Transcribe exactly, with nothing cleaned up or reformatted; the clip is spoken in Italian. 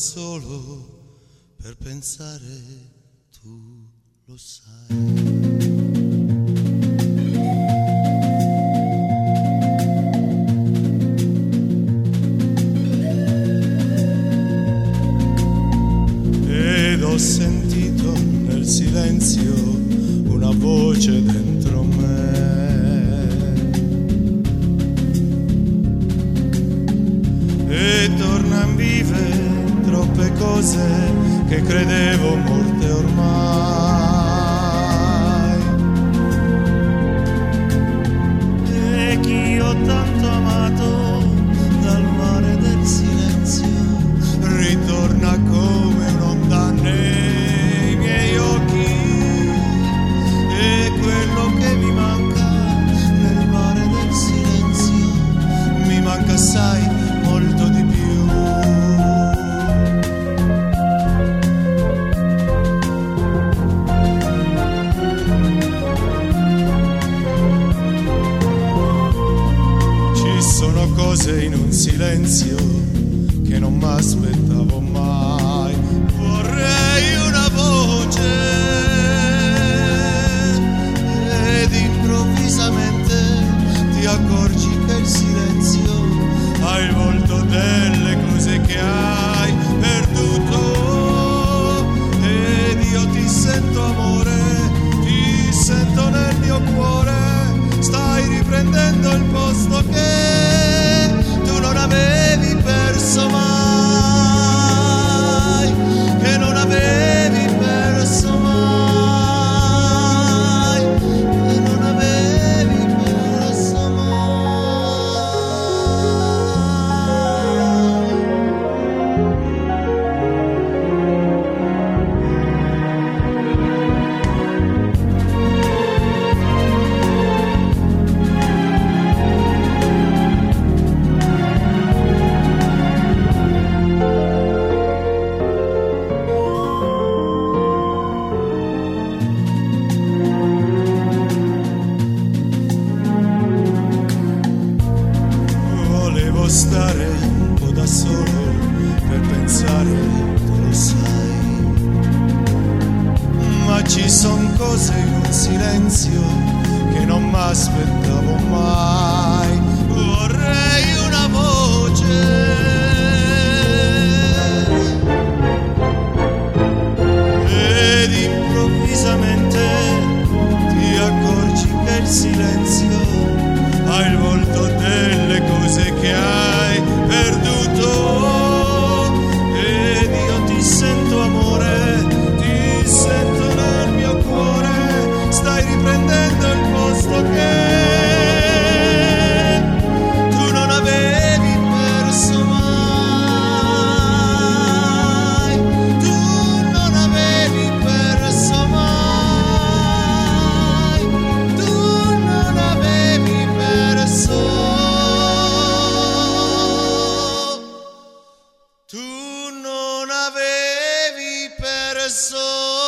solo per pensare, tu lo sai. Ho sentito nel silenzio una voce dentro me e tornan vive troppe cose che credevo morte ormai, e chi ho tanto amato dal mare del silenzio ritorna come un'onda nei miei occhi, e quello che mi manca nel mare del silenzio mi manca assai, molto di più. Ci sono cose in un silenzio che non m'aspettavo mai. Vorrei una voce ed improvvisamente ti accorgi che il silenzio ha il volto delle cose che hai perduto, ed io ti sento amore, ti sento nel mio cuore, stai riprendendo il posto che tu non avevi perso mai, che non avevi perso mai, che non avevi perso mai. Stare un po' da solo per pensare, tu lo sai, ma ci son cose in un silenzio che non m'aspettavo mai. Vorrei una voce ed improvvisamente ti accorgi che il silenzio ha il volto delle cose che hai perduto, ed io ti sento amore, ti sento nel mio cuore, stai riprendendo il posto che tu non avevi perso mai, tu non avevi perso mai, tu non avevi perso. Tu non avevi perso